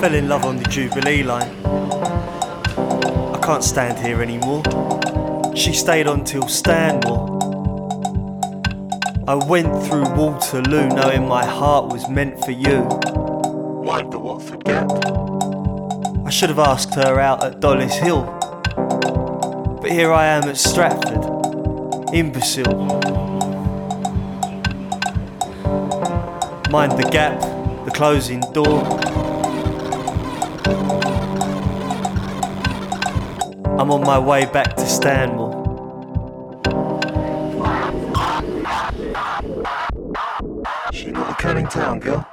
fell in love on the Jubilee line. I can't stand here anymore. She stayed on till Stanmore. I went through Waterloo knowing my heart was meant for you. Mind the Watford Gap? I should have asked her out at Dollis Hill, but here I am at Stratford, imbecile. Mind the gap, the closing door. I'm on my way back to Stanmore. She not a Canning Town girl?